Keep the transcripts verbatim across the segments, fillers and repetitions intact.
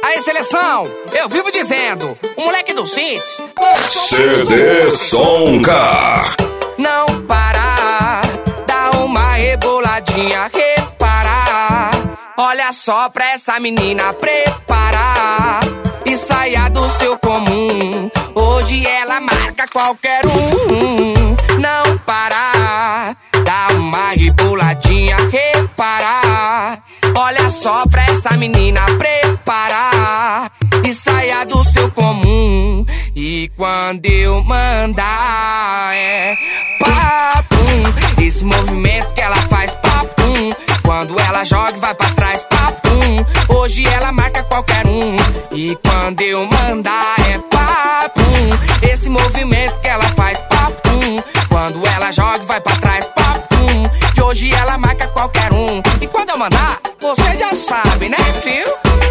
Aí, seleção, eu vivo dizendo, o moleque do Cits. C D Sonka. Não parar, dá uma reboladinha, reparar. Olha só pra essa menina preparar e saia do seu comum. Hoje ela marca qualquer um. Não parar, dá uma reboladinha, reparar. Olha só pra essa menina preparar e saia do seu comum. E quando eu mandar é papum, esse movimento que ela faz papum. Quando ela joga e vai pra trás papum, hoje ela marca qualquer um. E quando eu mandar é papum, esse movimento que ela faz papum. Quando ela joga e vai pra trás papum, de hoje ela marca qualquer um. E quando eu mandar, você já sabe, né, fio?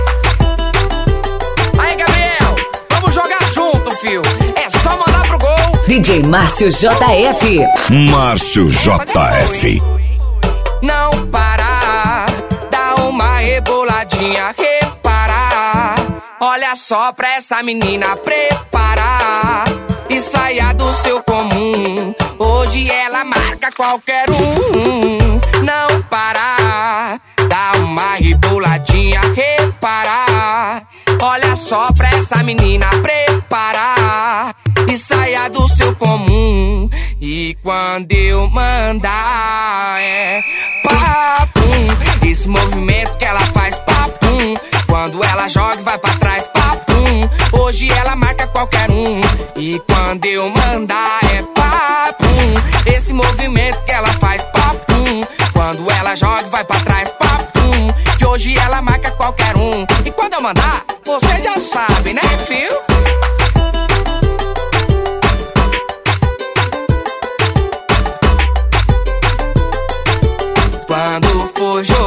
Aí, Gabriel, vamos jogar junto, fio. É só mandar pro gol. D J Márcio J F. Márcio J F. Não parar, dá uma reboladinha, reparar. Olha só pra essa menina preparar e saia do seu comum. Hoje ela marca qualquer um. Não parar, dá uma reboladinha, reparar. Olha só pra essa menina preparar e saia do seu comum. E quando eu mandar é papum, esse movimento que ela faz papum. Quando ela joga e vai pra trás papum, hoje ela marca qualquer um. E quando eu mandar é papum, esse movimento que ela faz papum. Quando ela joga e vai pra trás papum, de hoje ela marca qualquer um. E quando eu mandar, você já sabe, né, fio? Quando for jogar